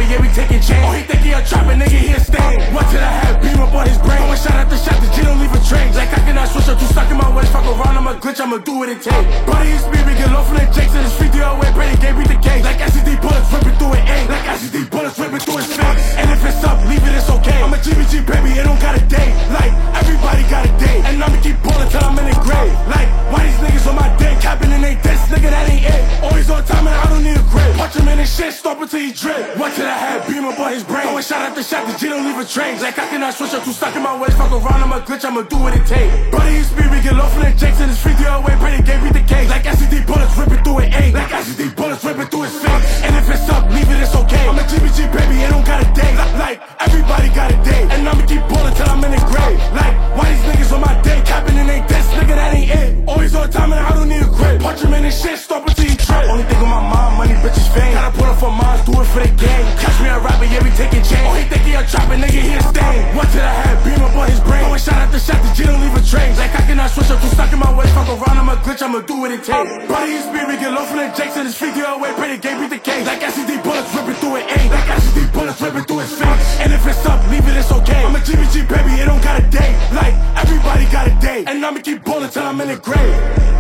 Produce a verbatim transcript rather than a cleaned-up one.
yeah, we taking chains. Oh, he think he a trapper, nigga, he a stain. What till I have beam up on his brain? One shot after shot, the G don't leave a trace. Like I cannot switch up, too stuck in my ways. Fuck around, I'ma glitch, I'ma do what it takes. Body is speed, we get low from the jakes in the street, the other way, Brady gave me the case. Like S C D bullets ripping through an eight. Like S C D bullets ripping through his face. And if it's up, leave it, it's okay. I'm a G B G baby, it don't got a day. Like everybody got a day, and I'ma keep ballin' till I'm in the grave. Like why these niggas on my dick, capping and they diss, nigga, that ain't it. Always on time and I don't need a grip. Punch him in his shit, stop until he drip. What till I have beam up on his brain? Going shot after shot, the G don't leave a trace. Like I cannot switch up, too stuck in my ways. Fuck around, I'ma glitch, I'ma do what it takes. Buddy, you speed, we get low from the jakes in the street, the other way, Brady gave me the case. Like S C D bullets ripping through an eight. Like S C D bullets ripping through his face. And if it's up, leave it, it's okay. I'm a G B G baby, it don't got a day. Like everybody got a day, and I'ma keep ballin' till I'm in the grave. Like why these niggas on my day, capping and they diss, nigga, that ain't it. Always on time and I don't need a grip. Punch him in his shit, stop until he trip. Only thing on my mind, money, bitches, fame. Gotta put up for mines, do it for the game. Catch me a rapper, yeah, we taking chains. Oh, he think he a trapper, nigga, he a stain. What till I have beam up on his brain? Going shot after shot, the G don't leave a trace. Like I cannot switch up, too stuck in my ways. Fuck around, I'ma glitch, I'ma do what it takes. Body is speed, we get low from the jakes in the street, the other way, Brady gave me the case. Like S C D bullets ripping through an eight. Like S C D bullets ripping through his face. And if it's up, leave it, it's okay. I'm a G B G baby, it don't got a day. Like everybody got a day, and I'ma keep ballin' till I'm in the grave.